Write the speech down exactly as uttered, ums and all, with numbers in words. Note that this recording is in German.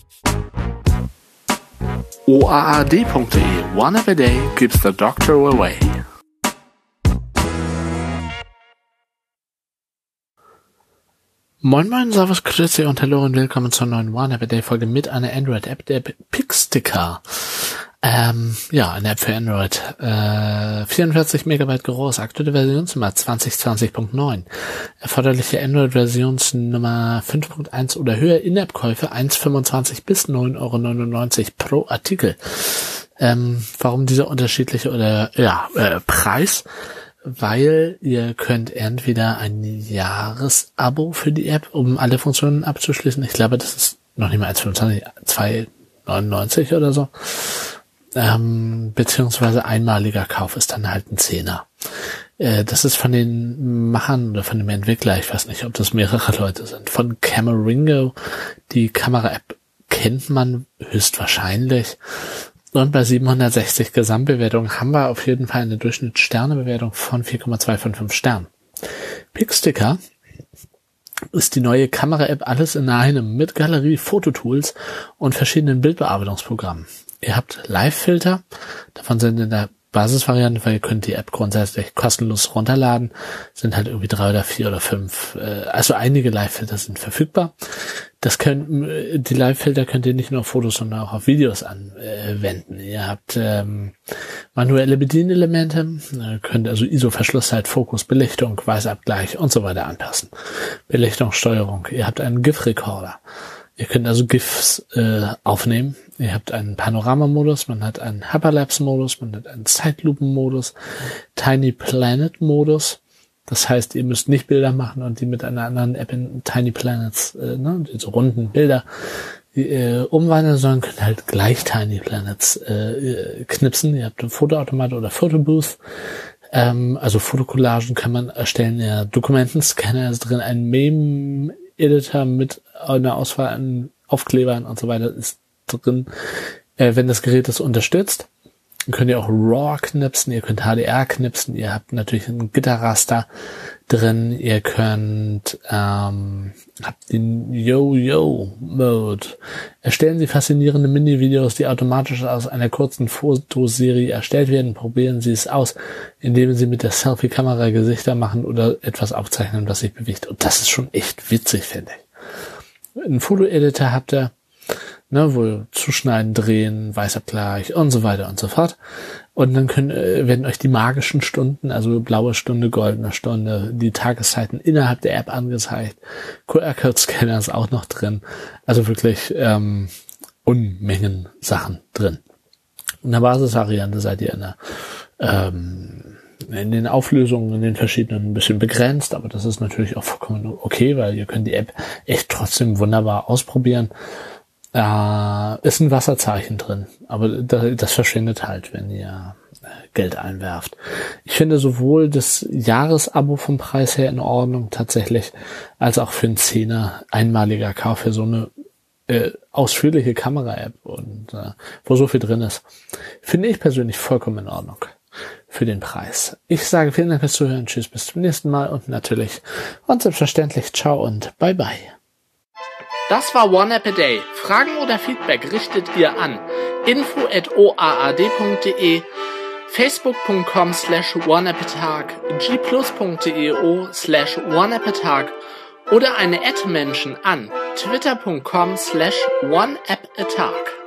O A A D punkt de. One app a day keeps the doctor away. Moin moin, servus, grüezi und hallo und willkommen zur neuen One App a Day Folge mit einer Android-App, der Pixsticker. Ähm, ja, eine App für Android. Äh, vierundvierzig Megabyte groß, aktuelle Versionsnummer zwanzig zwanzig Punkt neun. Erforderliche Android-Versionsnummer fünf Punkt eins oder höher. In-App-Käufe eins Komma fünfundzwanzig bis neun Euro neunundneunzig pro Artikel. Ähm, warum dieser unterschiedliche oder ja äh, Preis? Weil ihr könnt entweder ein Jahresabo für die App, um alle Funktionen abzuschließen. Ich glaube, das ist noch nicht mal eins Komma fünfundzwanzig, zwei Komma neunundneunzig oder so. Ähm, beziehungsweise einmaliger Kauf ist dann halt ein Zehner. Äh, das ist von den Machern oder von dem Entwickler, ich weiß nicht, ob das mehrere Leute sind, von Cameringo. Die Kamera-App kennt man höchstwahrscheinlich. Und bei siebenhundertsechzig Gesamtbewertungen haben wir auf jeden Fall eine Durchschnittssternebewertung von vier Komma zweihundertfünfundfünfzig Sternen. Pixsticker ist die neue Kamera-App alles in einem mit Galerie, Fototools und verschiedenen Bildbearbeitungsprogrammen. Ihr habt Live-Filter, davon sind in der Basisvariante, weil ihr könnt die App grundsätzlich kostenlos runterladen, sind halt irgendwie drei oder vier oder fünf, äh, also einige Live-Filter sind verfügbar. Das können, die Live-Filter könnt ihr nicht nur auf Fotos, sondern auch auf Videos anwenden. Ihr habt ähm, manuelle Bedienelemente, ihr könnt also I S O, Verschlusszeit, Fokus, Belichtung, Weißabgleich und so weiter anpassen. Belichtungssteuerung, ihr habt einen GIF-Recorder. Ihr könnt also GIFs äh, aufnehmen. Ihr habt einen Panoramamodus, man hat einen Hyperlapse-Modus, man hat einen Zeitlupen-Modus, Tiny Planet-Modus. Das heißt, ihr müsst nicht Bilder machen und die mit einer anderen App in Tiny Planets, äh, ne, diese runden Bilder, äh, umwandeln, sondern könnt halt gleich Tiny Planets äh, knipsen. Ihr habt einen Fotoautomat oder Photobooth. Ähm, also Fotocollagen kann man erstellen. Der Dokumentenscanner ist drin, ein Meme-Editor mit einer Auswahl an Aufklebern und so weiter ist drin. Äh, wenn das Gerät das unterstützt, könnt ihr auch RAW knipsen, ihr könnt H D R knipsen, ihr habt natürlich ein Gitterraster drin, ihr könnt ähm, habt den Yo-Yo-Mode. Erstellen Sie faszinierende Mini-Videos, die automatisch aus einer kurzen Fotoserie erstellt werden. Probieren Sie es aus, indem Sie mit der Selfie-Kamera Gesichter machen oder etwas aufzeichnen, was sich bewegt. Und das ist schon echt witzig, finde ich. Einen Foto-Editor habt ihr, ne, wo zuschneiden, drehen, Weißabgleich und so weiter und so fort. Und dann können, äh, werden euch die magischen Stunden, also blaue Stunde, goldene Stunde, die Tageszeiten innerhalb der App angezeigt. Q R-Code-Scanner ist auch noch drin. Also wirklich ähm, Unmengen Sachen drin. In der Basisvariante seid ihr in der ähm, in den Auflösungen, in den verschiedenen ein bisschen begrenzt, aber das ist natürlich auch vollkommen okay, weil ihr könnt die App echt trotzdem wunderbar ausprobieren. Äh, ist ein Wasserzeichen drin, aber das, das verschwindet halt, wenn ihr äh, Geld einwerft. Ich finde sowohl das Jahresabo vom Preis her in Ordnung tatsächlich, als auch für einen Zehner einmaliger Kauf für so eine äh, ausführliche Kamera-App und äh, wo so viel drin ist, finde ich persönlich vollkommen in Ordnung für den Preis. Ich sage vielen Dank fürs Zuhören, tschüss, bis zum nächsten Mal und natürlich und selbstverständlich ciao und bye bye. Das war One App a Day. Fragen oder Feedback richtet ihr an info at o a a d punkt de, facebook punkt com slash oneappatag, g plus punkt de slash oneappatag oder eine Ad-Menschen an twitter punkt com slash oneappatag.